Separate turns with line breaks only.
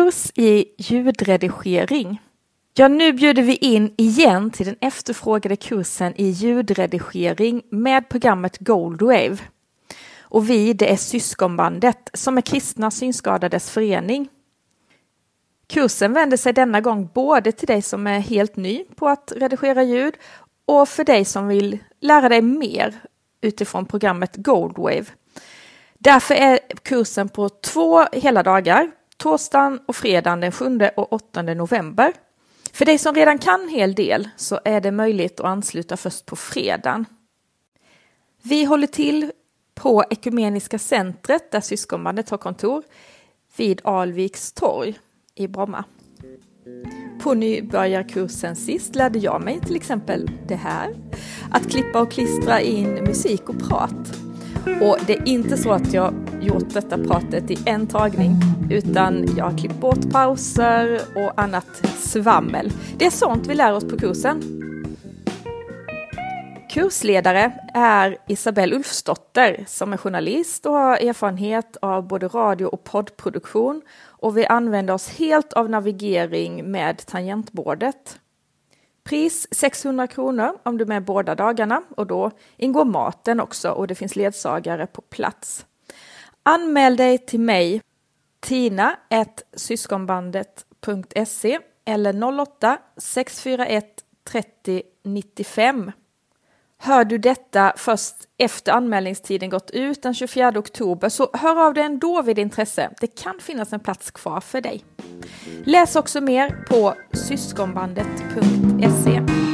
kurs i ljudredigering. Ja, nu bjuder vi in igen till den efterfrågade kursen i ljudredigering med programmet Goldwave. Och det är Syskonbandet som är Kristna Synskadades förening. Kursen vänder sig denna gång både till dig som är helt ny på att redigera ljud och för dig som vill lära dig mer utifrån programmet Goldwave. Därför är kursen på 2 hela dagar, torsdagen och fredagen den 7 och 8 november. För dig som redan kan en hel del så är det möjligt att ansluta först på fredagen. Vi håller till på Ekumeniska centret där Syskonbandet har kontor vid Alviks torg i Bromma. På nybörjarkursen sist lärde jag mig till exempel det här. Att klippa och klistra in musik och prat. Och det är inte så att jag gjort detta pratet i en tagning utan jag har klippt bort pauser och annat svammel. Det är sånt vi lär oss på kursen. Kursledare är Isabelle Ulfsdotter som är journalist och har erfarenhet av både radio- och poddproduktion och vi använder oss helt av navigering med tangentbordet. Pris 600 kronor om du är med båda dagarna och då ingår maten också och det finns ledsagare på plats. Anmäl dig till mig tina@syskonbandet.se eller 08 641 30 95. Hör du detta först efter anmälningstiden gått ut den 24 oktober så hör av dig ändå vid intresse. Det kan finnas en plats kvar för dig. Läs också mer på syskonbandet.se.